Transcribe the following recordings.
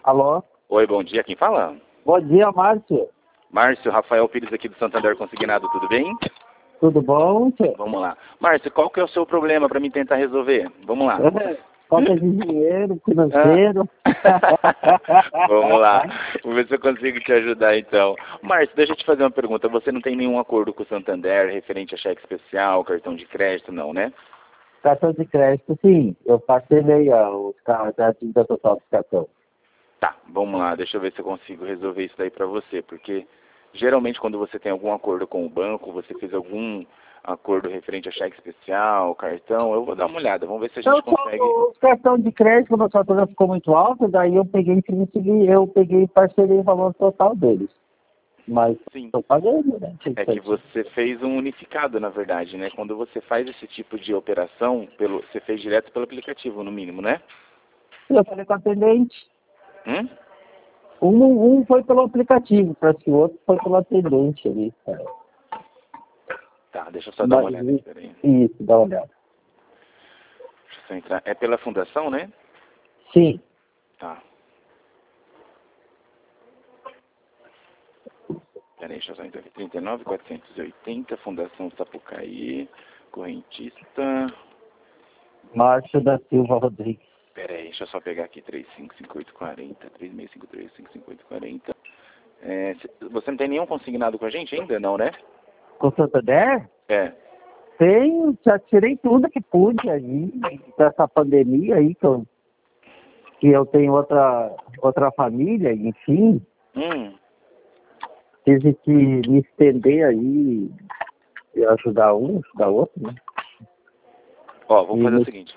Alô? Oi, bom dia. Quem fala? Bom dia, Márcio. Márcio, Rafael Pires aqui do Santander Consignado, tudo bem? Tudo bom, tio? Vamos lá. Márcio, qual que é o seu problema para mim tentar resolver? Vamos lá. Falta de dinheiro, financeiro. Vamos lá. Vamos ver se eu consigo te ajudar então. Márcio, deixa eu te fazer uma pergunta. Você não tem nenhum acordo com o Santander referente a cheque especial, cartão de crédito, não, né? Cartão de crédito, sim. Eu parcelei os carros da dívida total do cartão. Tá, vamos lá. Deixa eu ver se eu consigo resolver isso daí para você, porque geralmente quando você tem algum acordo com o banco, você fez algum acordo referente a cheque especial, cartão, eu vou dar uma olhada. Vamos ver se a gente consegue. O cartão de crédito, a fatura ficou muito alta, daí eu peguei e parcelei o valor total deles. Mas Sim. estou pagando, né? É que você fez um unificado, na verdade, né? Quando você faz esse tipo de operação, você fez direto pelo aplicativo, no mínimo, né? Eu falei com o atendente. Hum? Um foi pelo aplicativo, parece que o outro foi pelo atendente ali, cara. Tá, deixa eu só dar uma olhada aqui, peraí. Isso, dá uma olhada. Deixa eu só entrar. É pela fundação, né? Sim. Tá. Peraí, deixa eu só entrar aqui. 39.480, Fundação Sapucaí, correntista. Márcio da Silva Rodrigues. Peraí, deixa eu só pegar aqui 355840, 3653-55840. Você não tem nenhum consignado com a gente ainda, não, né? Com o Santander? É. Tenho, já tirei tudo que pude aí, dessa pandemia aí, que eu tenho outra família, enfim. Tive que me estender aí e ajudar um, ajudar outro, né? Ó, vamos fazer o seguinte.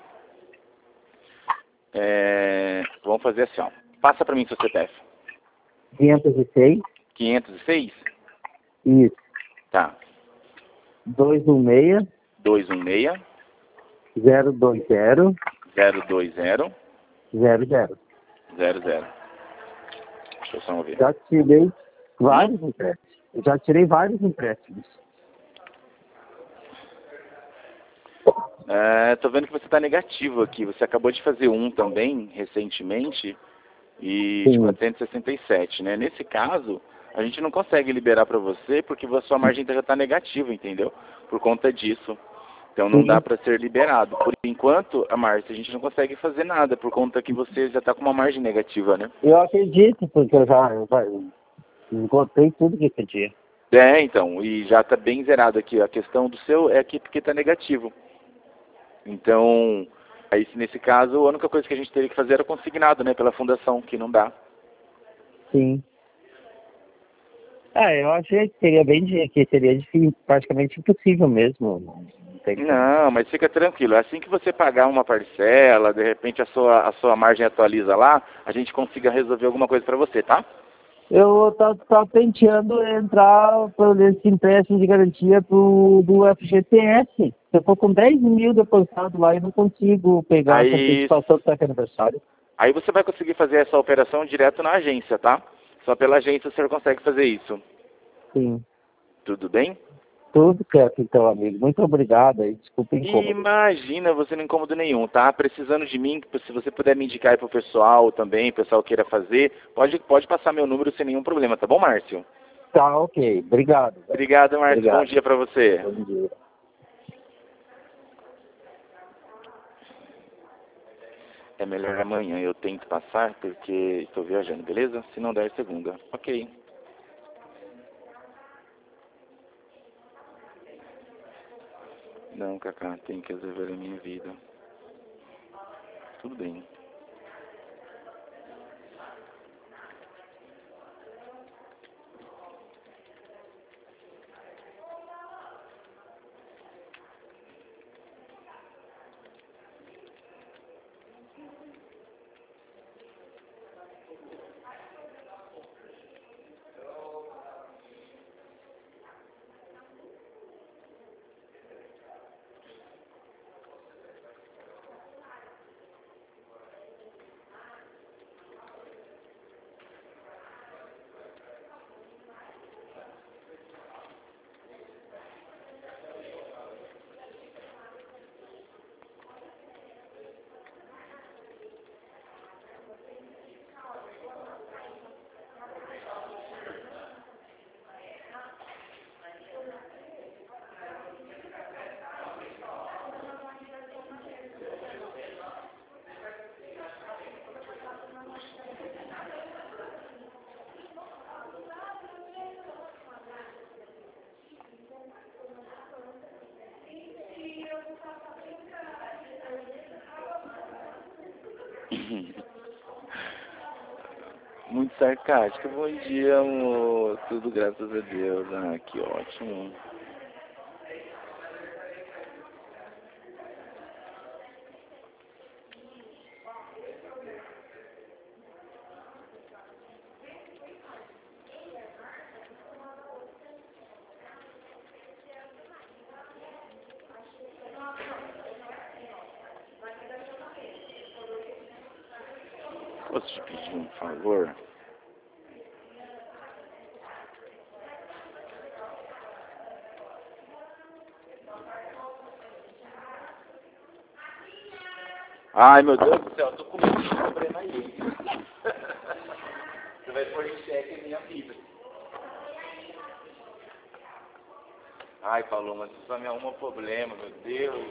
Vamos fazer assim, ó. Passa pra mim seu CPF. 506. 506? Isso. Tá. 216. 216. 020. 020. 00. 00. Deixa eu só ouvir. Já tirei vários empréstimos. Já tirei vários empréstimos. Tô vendo que você está negativo aqui. Você acabou de fazer um também, recentemente, e de 467, né? Nesse caso, a gente não consegue liberar para você porque a sua margem já está negativa, entendeu? Por conta disso. Então não dá para ser liberado. Por enquanto, Márcia, a gente não consegue fazer nada por conta que você já está com uma margem negativa, né? Eu acredito, porque eu já esgotei tudo que podia. Então, e já está bem zerado aqui. A questão do seu é aqui porque está negativo. Então, aí nesse caso, a única coisa que a gente teria que fazer era consignado, né, pela fundação, que não dá. Sim. Eu achei que seria difícil, praticamente impossível mesmo. Não, mas fica tranquilo. Assim que você pagar uma parcela, de repente a sua margem atualiza lá, a gente consiga resolver alguma coisa para você, tá? Eu tava penteando entrar nesse empréstimo de garantia do FGTS. Se eu for com 10 mil depositado lá, eu não consigo pegar essa participação do saque aniversário. Aí você vai conseguir fazer essa operação direto na agência, tá? Só pela agência você consegue fazer isso. Sim. Tudo bem? Tudo certo, então, amigo. Muito obrigado aí. Desculpa o incômodo. Imagina, você não incômodo nenhum, tá? Precisando de mim, se você puder me indicar aí pro pessoal também, o pessoal queira fazer, pode passar meu número sem nenhum problema, tá bom, Márcio? Tá, ok. Obrigado. Obrigado, Márcio. Obrigado. Bom dia pra você. Bom dia. É melhor amanhã, eu tento passar porque estou viajando, beleza? Se não der, segunda. Ok. Não, Cacá, tem que resolver a minha vida. Tudo bem. Muito sarcástico. Bom dia, amor. Tudo graças a Deus. Ah, que ótimo. Posso te pedir um favor? Ai, meu Deus do céu, tô com muito problema aí. Você vai pôr em xeque a minha vida. Ai, Paloma, você só me arruma problema, meu Deus.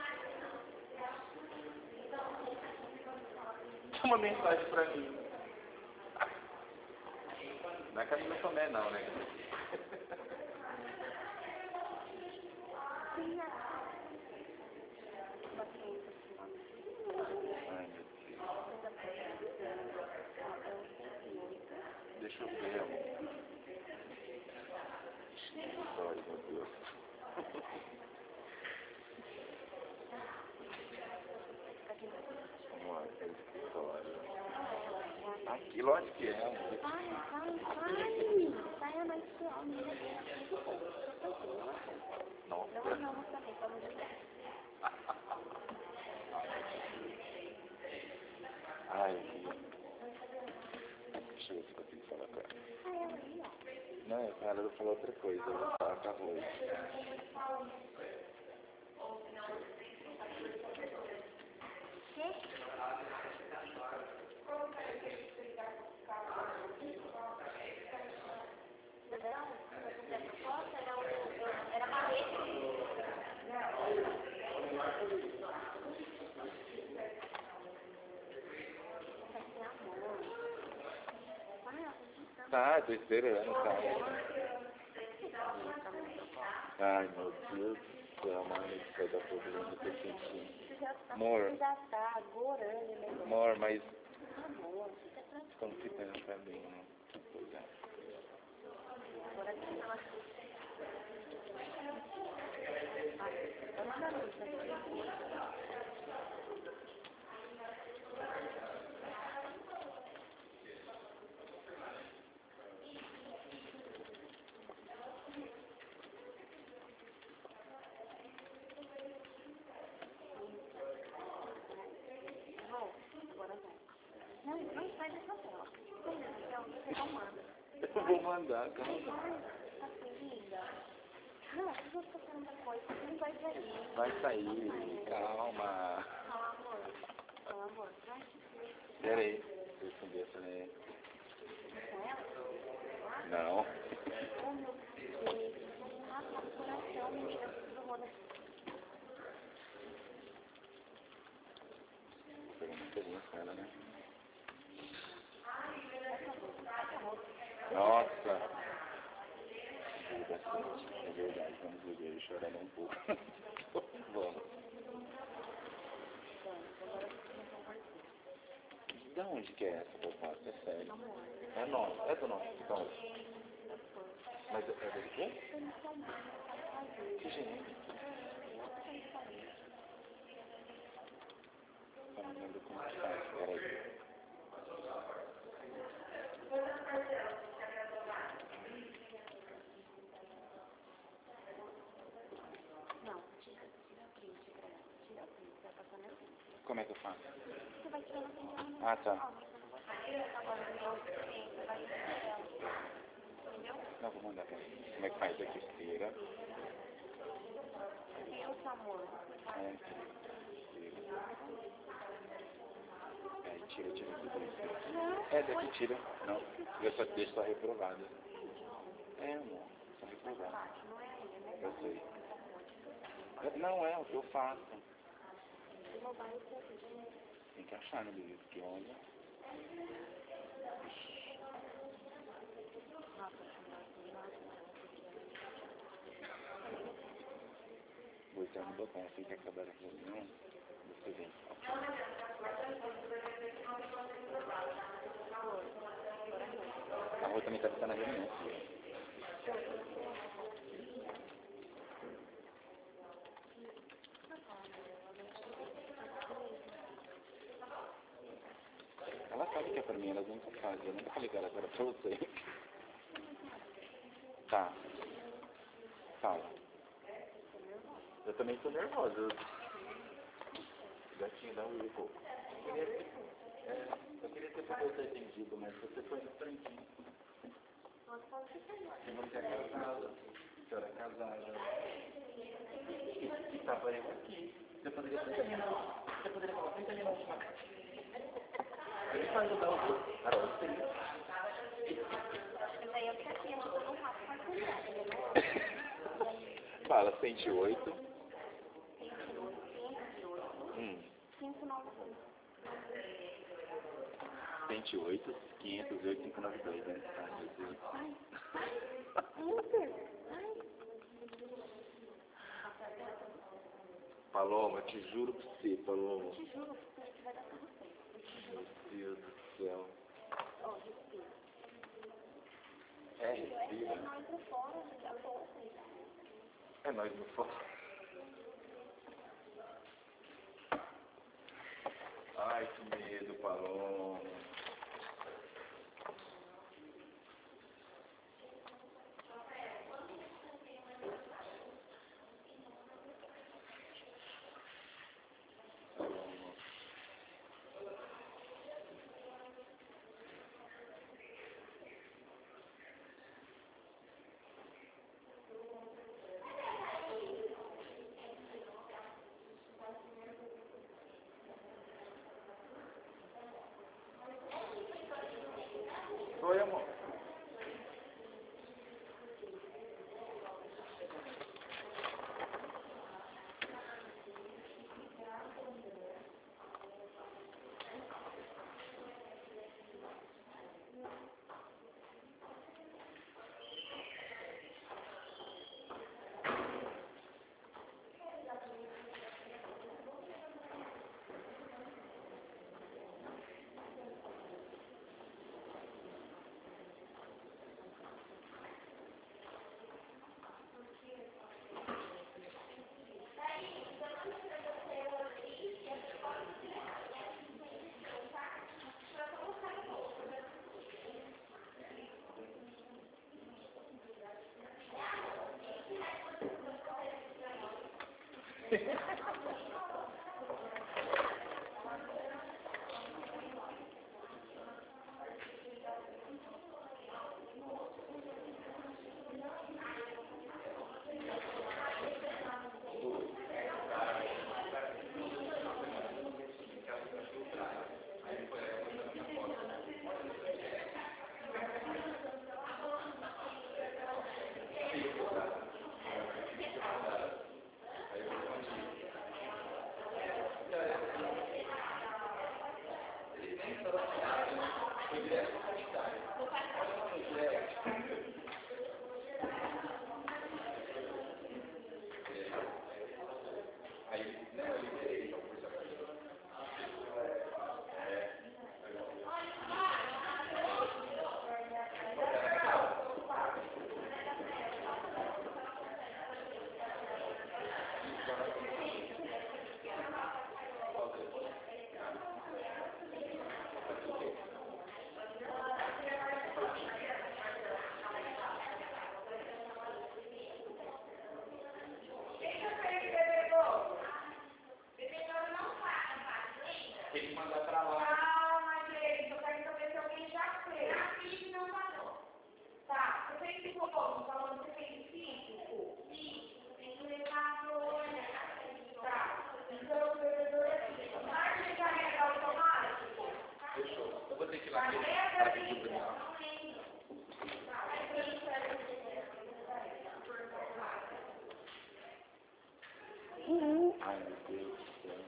Dá uma mensagem pra mim. Não é Camila Tomé, não, né? Ai, meu Deus. Deixa eu ver, amor. Ai, meu Deus. Amor, que história. Aqui, lógico que é, amor. Nossa. Ai, deixa eu ver se eu consigo falar com ela. Não, ela vai falar outra coisa, eu vou falar com a Rose. Tá, tô esperando, tá. Ai, meu Deus do céu, mano, isso vai dar problema, eu tô sentindo. Amor, amor, mas... Como que tá também, né? Pois é. Eu vou mandar, calma. Vai sair, calma. Pera aí, deixa eu responder essa aí. Não. Pegando experiência com ela, né? Nossa. É verdade, vamos ver ele chorando um pouco. Vamos. De onde que é essa proposta? É sério? É nossa, é do nosso então. Mas é do quê? Que gente? Eu não lembro como que faz, peraí. Como é que eu faço? Ah, tá. Não, vou mandar pra ele. Como é que faz aqui? Tira. É, tira tudo isso. É, daqui tira. Não, eu só deixo só reprovada. É, amor, só reprovada. Eu sei. Não é o que eu faço. Tem que achar no livro, que olha. Vou entrar no botão assim que acabar a reunião. Você que vem. A rua também tá ficando na reunião. Ela sabe que é pra mim, elas nunca fazem. Eu nunca falei agora pra você. Tá. Fala. Eu também tô nervosa. Gatinho, dá um erro. Eu queria ter você atendido, mas você foi no franquinho. Você não quer casada. A senhora é casada. E tava eu aqui. Você poderia sentar ali na última casa. Ele vai ajudar o outro. Carol, você tem. Daí eu fico aqui, eu não faço mais cuidado. Fala, 108. 592. 108, 508, 592, né? Ai, meu Deus. Paloma, te juro pra você, Paloma. Te juro pra você que vai dar tudo certo. Meu Deus do céu. Ó, respira. É, respira. É nós no fora, já tô. É nós no fora. Ai, que medo, Paloma. Oi, amor. Tem que mandar pra lá. Calma, gente, eu quero saber se alguém já fez. Aqui não tá bom. Tá, você fez ficou bom, falando que você fez 5? Isso, tem que levar pro olho. Tá, então o bebedor é aqui. Vai de carregar o tomate? Fechou. Eu vou ter que ir lá. Carrega Pedir o isso. Ai, meu Deus do céu.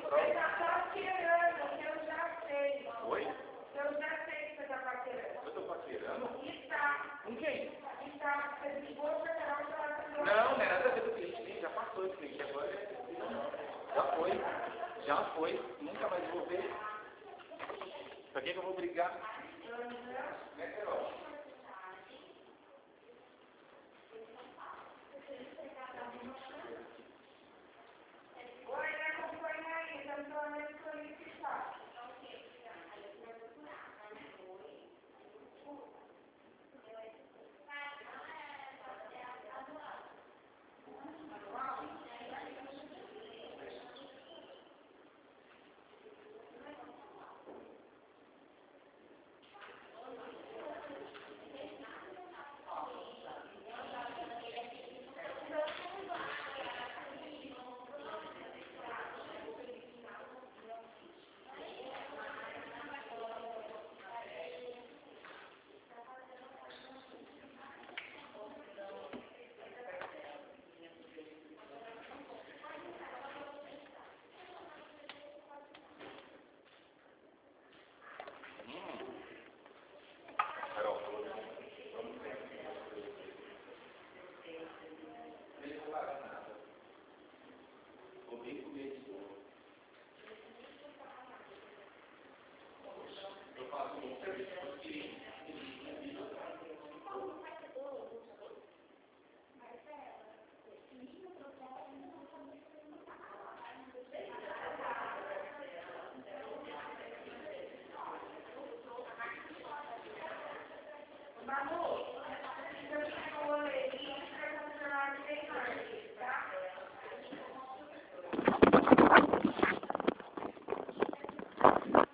prova. Você tá paquerando, que eu já sei. Oi? Eu já sei que você tá paquerando. Eu tô paquerando? Está. Com quem? Está. Você ligou pra canal de falar com Não, não é nada a ver com o cliente, já passou esse cliente agora. Já foi, nunca mais vou ver. Pra que eu vou brigar? Né, Carol? Oi, me acompanha aí, estamos falando de solicitar. Carol, vamos ver. Não vou pagar nada. Vou bem comer de novo. Eu faço um serviço para os clientes. Manu, eu te falei, isso vai funcionar de bem mais, tá?